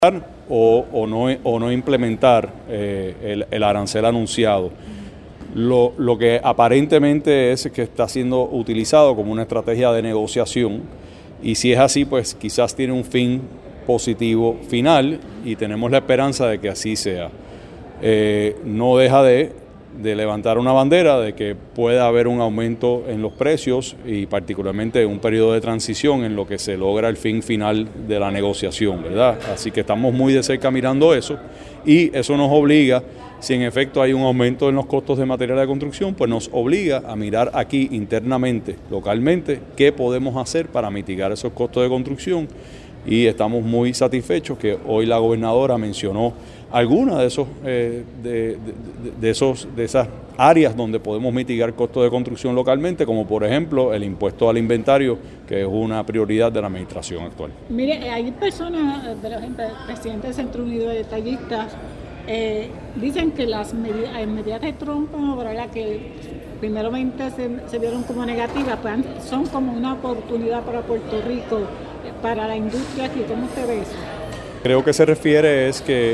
o no implementar el arancel anunciado. Lo que aparentemente es que está siendo utilizado como una estrategia de negociación, y si es así, pues quizás tiene un fin positivo final y tenemos la esperanza de que así sea. No deja de levantar una bandera de que pueda haber un aumento en los precios y particularmente un periodo de transición en lo que se logra el fin final de la negociación, ¿verdad? Así que estamos muy de cerca mirando eso, y eso nos obliga, si en efecto hay un aumento en los costos de material de construcción, pues nos obliga a mirar aquí internamente, localmente, qué podemos hacer para mitigar esos costos de construcción. Y estamos muy satisfechos que hoy la gobernadora mencionó algunas de esas áreas donde podemos mitigar costos de construcción localmente, como por ejemplo el impuesto al inventario, que es una prioridad de la administración actual. Mire, hay personas, por ejemplo, el presidente del Centro Unido de Detallistas, dicen que las medidas de Trump, ¿verdad?, que primeramente se vieron como negativas, pues son como una oportunidad para Puerto Rico, para la industria aquí. ¿Cómo usted ve eso? Creo que se refiere es que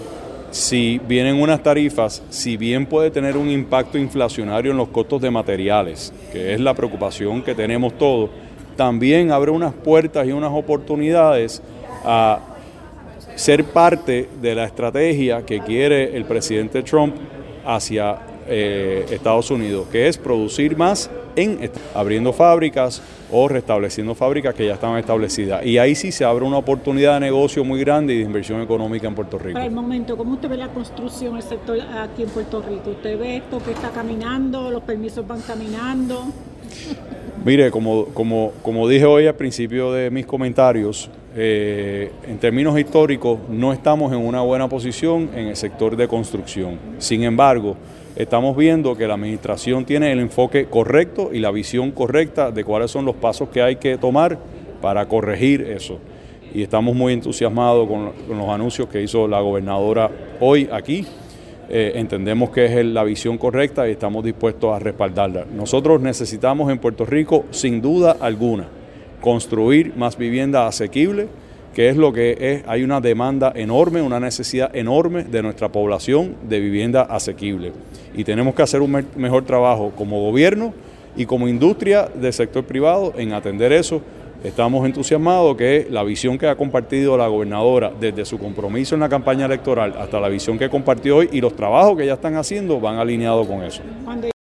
si vienen unas tarifas, si bien puede tener un impacto inflacionario en los costos de materiales, que es la preocupación que tenemos todos, también abre unas puertas y unas oportunidades a ser parte de la estrategia que quiere el presidente Trump hacia Estados Unidos, que es producir más abriendo fábricas o restableciendo fábricas que ya estaban establecidas. Y ahí sí se abre una oportunidad de negocio muy grande y de inversión económica en Puerto Rico. Para el momento, ¿cómo usted ve la construcción, el sector aquí en Puerto Rico? ¿Usted ve esto que está caminando, los permisos van caminando? Mire, como dije hoy al principio de mis comentarios, en términos históricos no estamos en una buena posición en el sector de construcción. Sin embargo, estamos viendo que la administración tiene el enfoque correcto y la visión correcta de cuáles son los pasos que hay que tomar para corregir eso. Y estamos muy entusiasmados con los anuncios que hizo la gobernadora hoy aquí. Entendemos que es la visión correcta y estamos dispuestos a respaldarla. Nosotros necesitamos en Puerto Rico, sin duda alguna, construir más vivienda asequible, que es lo que es. Hay una demanda enorme, una necesidad enorme de nuestra población de vivienda asequible. Y tenemos que hacer un mejor trabajo como gobierno y como industria del sector privado en atender eso. Estamos entusiasmados que la visión que ha compartido la gobernadora desde su compromiso en la campaña electoral hasta la visión que compartió hoy y los trabajos que ya están haciendo van alineados con eso.